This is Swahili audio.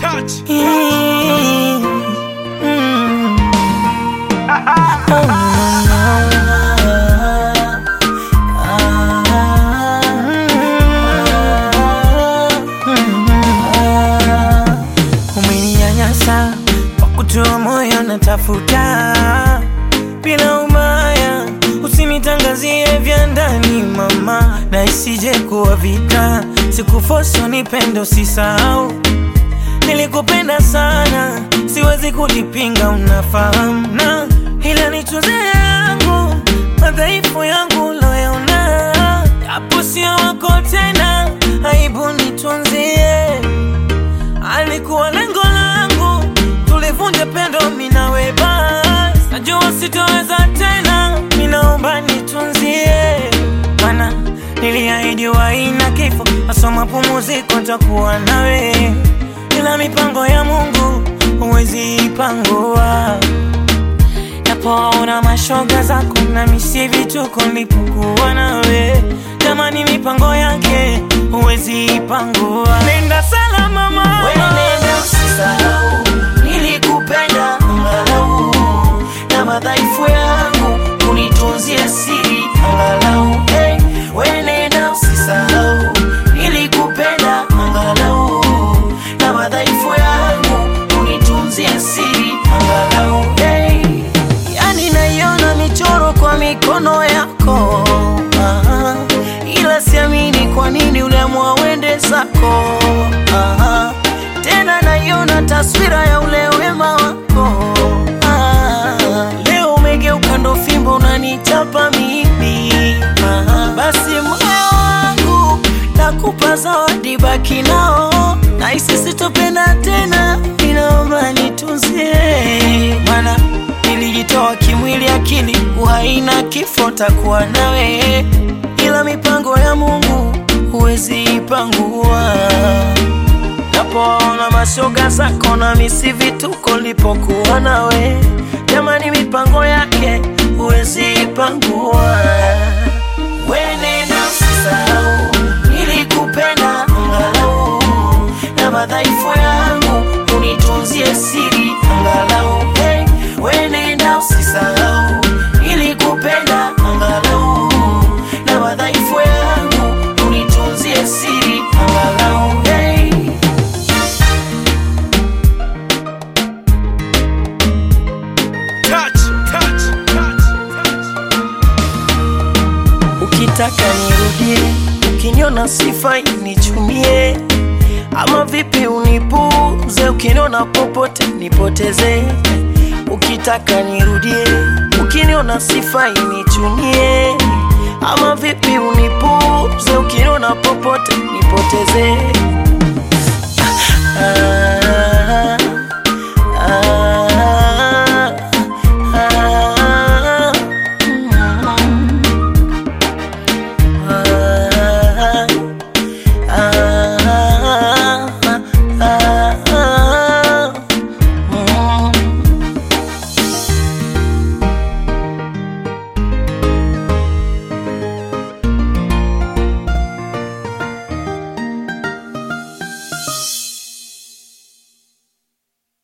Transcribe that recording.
touch. Umeninyanyasa kwa kutoa moyo natafuta bila umaya, usinitangazie vya ndani mama, na isije kuwa vita. Sikufoso nipendo usisahau, nilikupenda sana, siwezi kulipinga unafahamu, na ila nitunze yangu madhaifu yangu loyaona, hapo sio wako tena, aibu nitunzie. Alikuwa lengo langu tulivunje pendo minawe basi, najua sitoweza tena, minaomba nitunzie. Mana niliahidi waina kifo, asoma pumuziko nitakuwa nawe, ila mipango ya Mungu huwezi ipangua. Napoona mashoga zako na misi vituko nilipokuwa nawe, jamani mipango yake huwezi ipangua. Nenda salama mama, wewe nenda usisahau, nilikupenda angalau, na madhaifu yangu unitunzie siri angalau. Hey, wewe nenda usisahau, nilikupenda angalau, na madhaifu yangu unitunzie siri angalau. Hey, yani naiona michoro kwa mikono yako, ila siamini kwa nini uliamua uende zako. Tena naiona taswira ya ule wema wako, leo umegeuka ndo fimbo unanichapa mimi. Basi moyo wangu nakupa zawadi, baki nao, na isi sitopenda tena, ninaomba nitunzie. Mana nilijitoa kimwili akili, uhai na kifo takuwa nawe, ila mipango ya Mungu huwezi ipangua. Napoona mashoga zako na misi vituko lipokuwa nawe, jamani mipango yake huwezi ipangua. Wewe nenda usisahau, nilikupenda angalau, na madhaifu yangu unitunzie siri angalau. Hey, wewe nenda usisahau, nilikupenda angalau, na madhaifu yangu unitunzie siri angalau. Hey, Touch, touch, touch, touch. ukitaka nirudie, ukiniona sifai nichumie, ama vipi unipuze, ukiniona popote nipoteze. Ukitaka nirudie, ukiniona sifai nichumie,